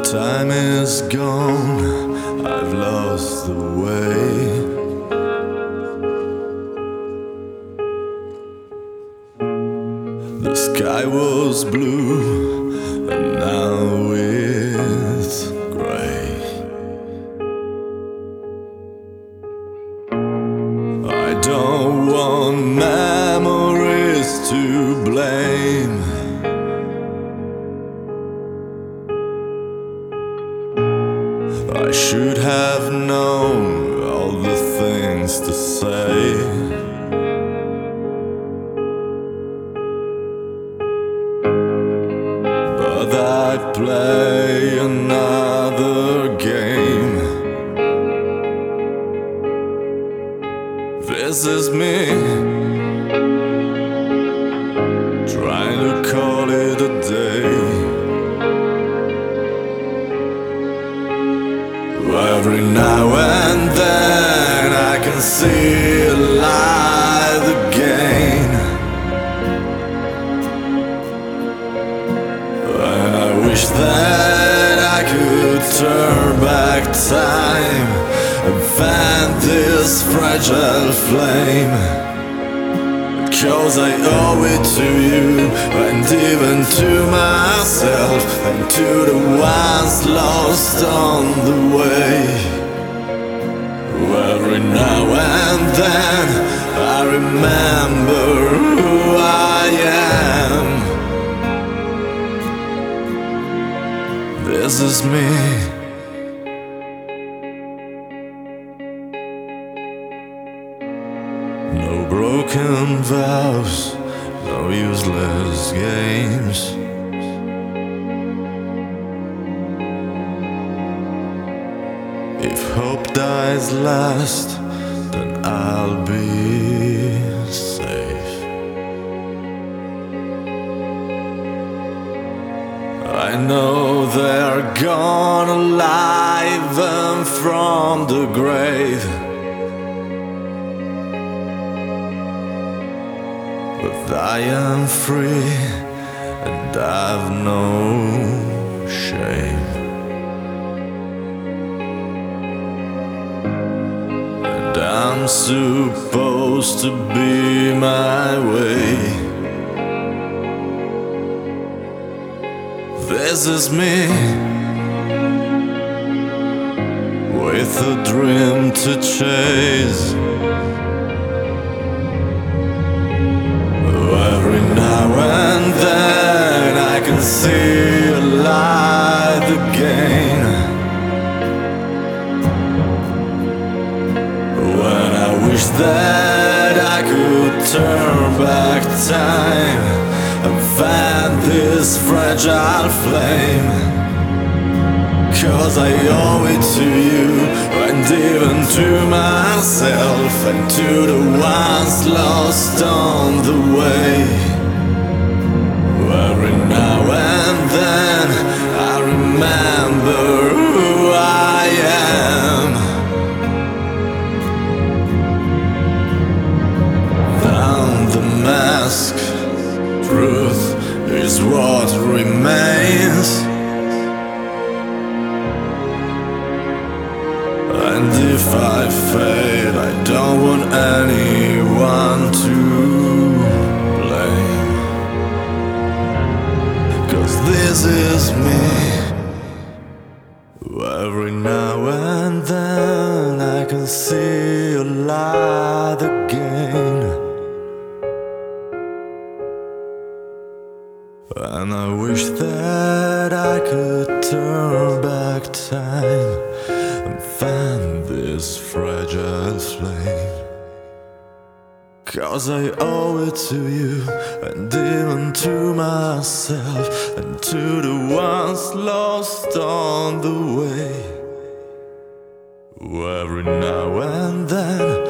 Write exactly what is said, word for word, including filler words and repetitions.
Time is gone, I've lost the way. The sky was blue, and now it's gray. I don't want memories to blame. I should have known all the things to say. But I play another game. This is me, trying to call it a day. Every now and then I can see a light again, and I wish that I could turn back time and fan this fragile flame. 'Cause I owe it to you, and even to myself, and to the ones lost on the way. Every now and then I remember who I am. This is me. No broken vows, no useless games. If hope dies last, then I'll be safe. I know they're gone alive and from the grave, but I am free and I've no shame. And I'm supposed to be my way. This is me, with a dream to chase. Every now and then I can see a light again, when I wish that I could turn back time and fan this fragile flame. 'Cause I owe it to you, and even to myself, and to the ones lost on the way. Every now and then I remember who I am. Down the mask, truth is what remains. And if I fail, I don't want anyone to blame. 'Cause this is me. Every now and then I can see a light again, and I wish that I could turn back time and fan this fragile flame. 'Cause I owe it to you, and even to myself, and to the ones lost on the way. Every now and then